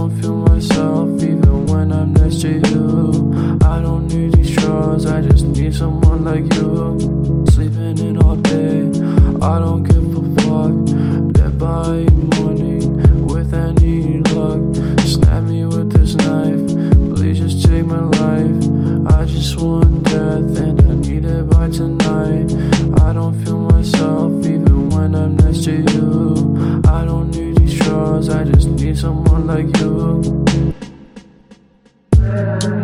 don't feel myself even when I'm next to you. I don't need these drugs, I just need someone like you. Sleeping in all day, I don't give a fuck. Dead by morning, with any luck. Snap me with this knife, please just take my life. I just want death and I need it by tonight. I don't feel myself even when I'm next to you. I don't need these drugs, I just need someone like you.